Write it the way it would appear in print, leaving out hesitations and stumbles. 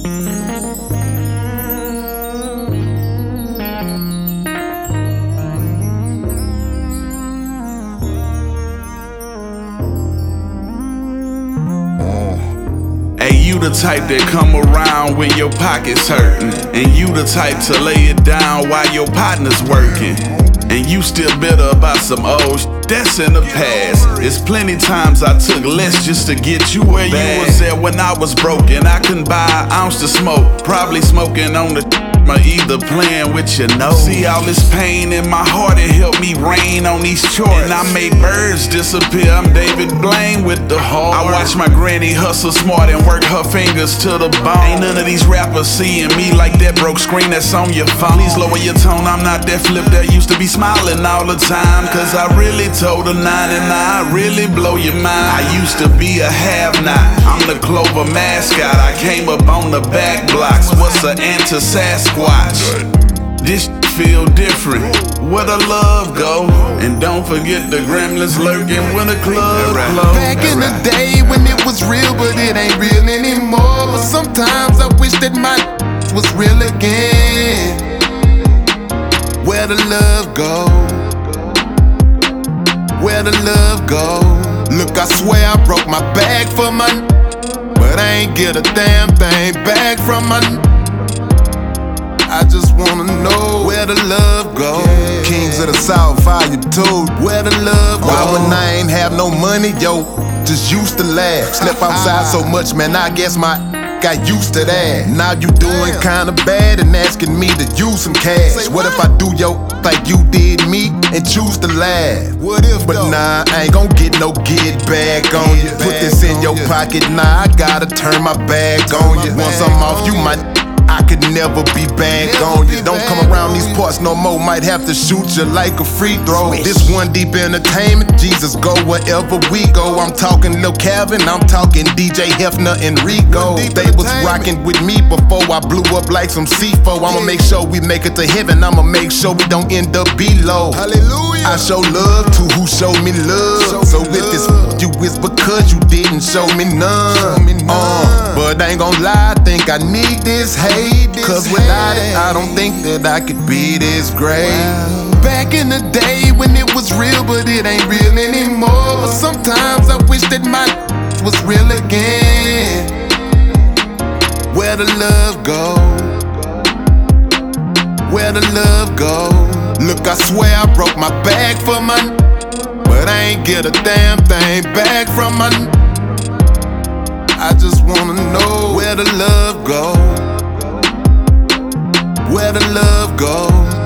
Hey, you the type that come around when your pocket's hurting, and you the type to lay it down while your partner's working. And you still bitter about some old that's in the past. It's plenty times I took less just to get you where you was at when I was broken. I couldn't buy an ounce to smoke, probably smoking on the or either playing with your nose. See all this pain in my heart, it helped me rain on these chords. And I made birds disappear, I'm David Blaine with the heart. I watched my granny hustle smart and work her fingers to the bone. Ain't none of these rappers seeing me like that broke screen that's on your phone. Please lower your tone, I'm not that flip that used to be smiling all the time. Cause I really told a nine and I really blow your mind. I used to be a have-not, I'm the Clover mascot. I came up on the back blocks, what's an anti-Sasquatch? This feel different, where the love go? And don't forget the gremlins lurking when the club closed. Back in the day when it was real, but it ain't real anymore. But sometimes I wish that my was real again. Where the love go? Where the love go? Look, I swear I broke my back for my, but I ain't get a damn thing back from my. I just wanna know where the love go. Kings of the South, how you told where the love go. Why when I ain't have no money, yo, just used to laugh. Slept outside so much, man, I guess my got used to that. Now you doing kinda bad and asking me to use some cash. What if I do yo like you did me and choose to laugh? What if? But nah, I ain't gon' get no get back on you. Put this in your pocket, nah, I gotta turn my back on you. Once I'm off, you might. I could never be back on you. Don't come around these parts no more, might have to shoot you like a free throw. This One Deep Entertainment, Jesus go wherever we go. I'm talking Lil Calvin, I'm talking DJ Hefner and Rico. They was rocking with me before I blew up like some C4. I'ma make sure we make it to heaven, I'ma make sure we don't end up below. Hallelujah. I show love to who showed me love. So if it's you, it's because you didn't show me none. But I ain't gon' lie, I think I need this hate. Cause without it, I don't think that I could be this great. Back in the day when it was real, but it ain't real anymore. But sometimes I wish that my was real again. Where the love go? Where the love go? Look, I swear I broke my back for my, but I ain't get a damn thing back from my. I just wanna know where the love go. Where the love go?